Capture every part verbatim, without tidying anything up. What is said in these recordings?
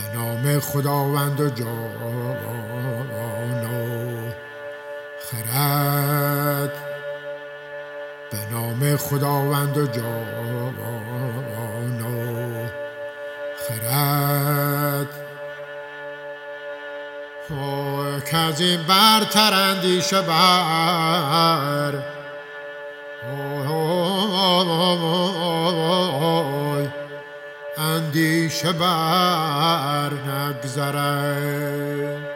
نام خداوند و جان و خرد، به نام خداوند و جان و خرد، که از این برتر اندیشه بر اندیشه بر نگذرد.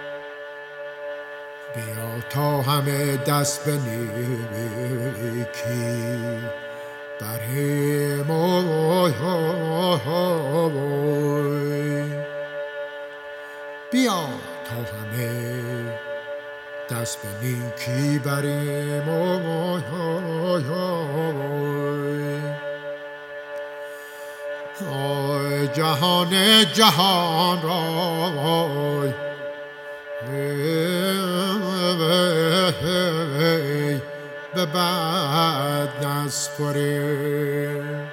بیا تا همه دست به نیکی بریم، بیا تا همه دست به نیکی بریم. آی جهان جهان رای، به بد نسپریم.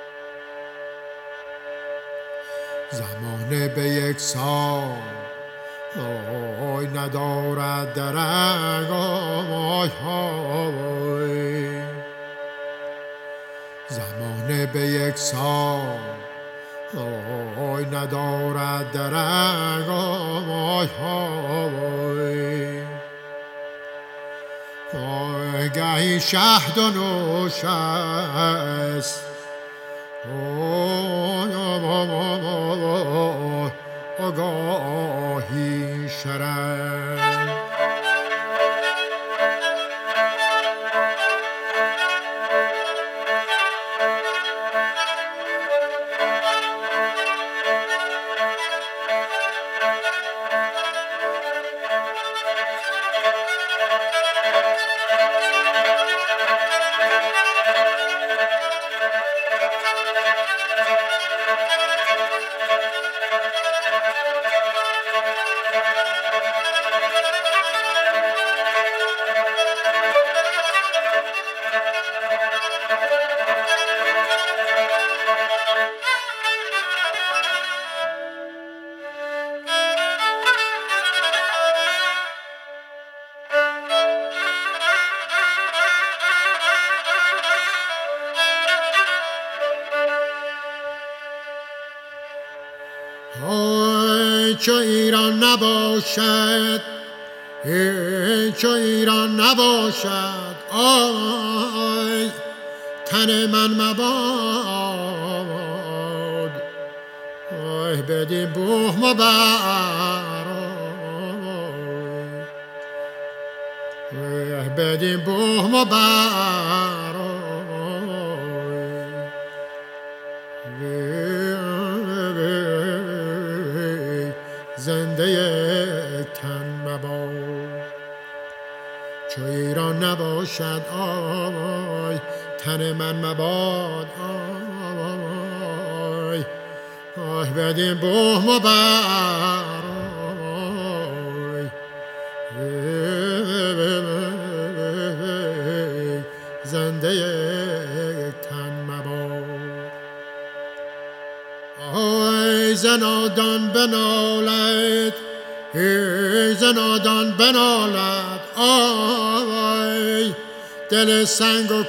زمانه به یک سان آی ندارد درنگ، آی آی زمانه به یک سان آی ندارد درنگ، آی آی آی گهی شهد و نوش است، آی آگاهی شرر. آی چو ایران نباشد، ای چو ایران نباشد، آی تن من مباد. آی بدین بوم و بر، آی بدین بوم و بر، زنده تن مباد. چو ایران نباشد، آی تن من مباد. آی آی بدین بوم و بر، زنده تن مباد. آی زنادان بنالد، ای زنادان بنالد، آی دل سنگ و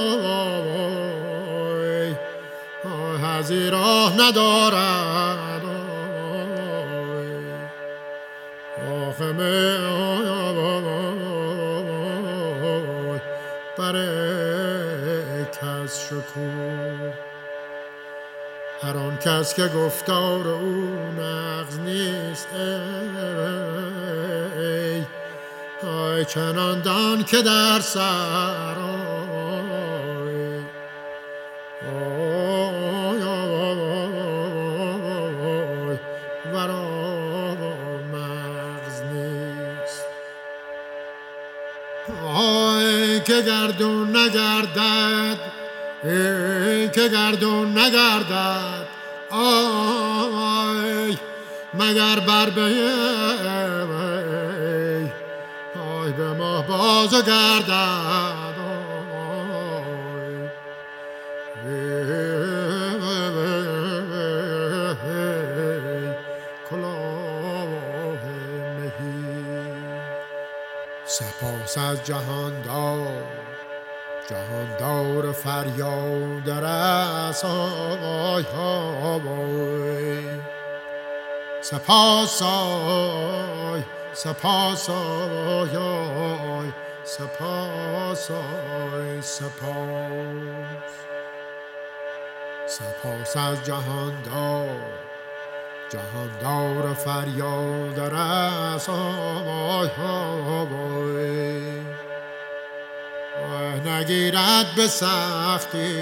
کوی، آی از این راه ندارد. آی آخ می بر کس شکوه. هر آن کس که گفتار او نغز نیست، ای آی چنان دان که در سر، آی آی آی ورا مغز نیست. آی که گردون نگردد، ای که گردون نگردد، آی مگر بر بیم، آی به ماه باز گردد. آی سپاس از جهاندار، جهاندار فریاد رس آی آی. سپاس آی سپاس آی آی، سپاس آی سپاس. سپاس از جهاندار، جهاندار فریاد رس آی آی. نگیرد به سختی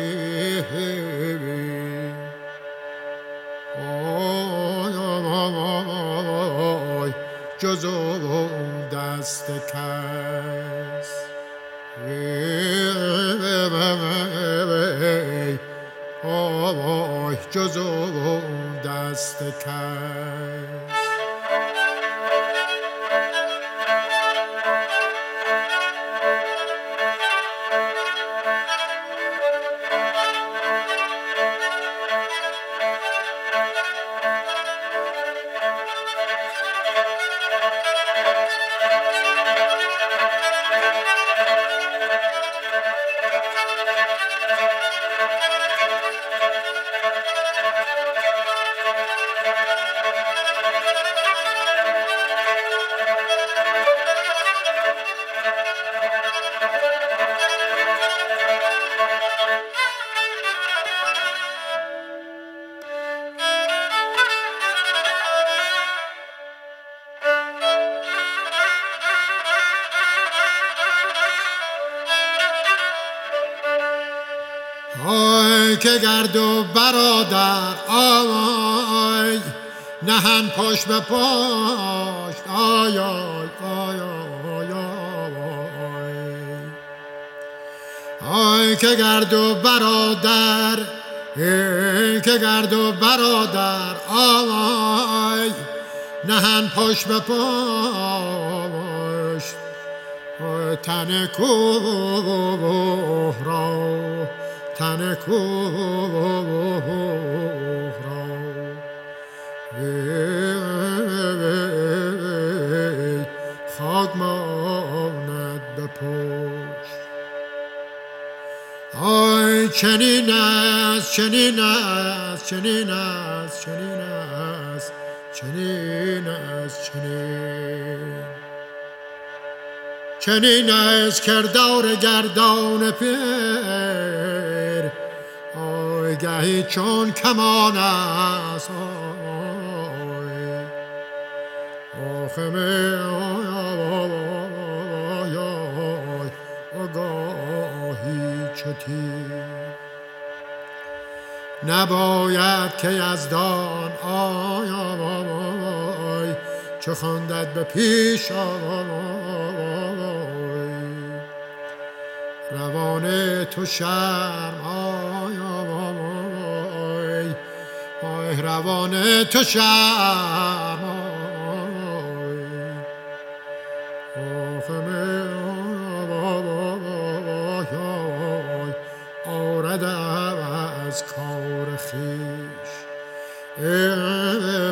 آی آی جز اون دست کس. آی جز اون دست کس. آی که گرد و برادر آی نهن پشت به پشت آی آی آی آی آی. آی که گرد و برادر، ای که گرد و برادر آی نهن پشت به پشت. تن کوه را، تن کوه را ای خاک ماند به پشت. آی چنین است چنین است چنین است چنین است چنین است چنین چنین است کردار گردان پیر. آی گهی چون کمان است آی آخم آی آی آی آگاهی چو تیر. نباید که یزدان آی آی چو خواندد به پیش آی روان تو شرم آی آی آی روان تو شرم آی آخم آی آی آرد از کار خویش.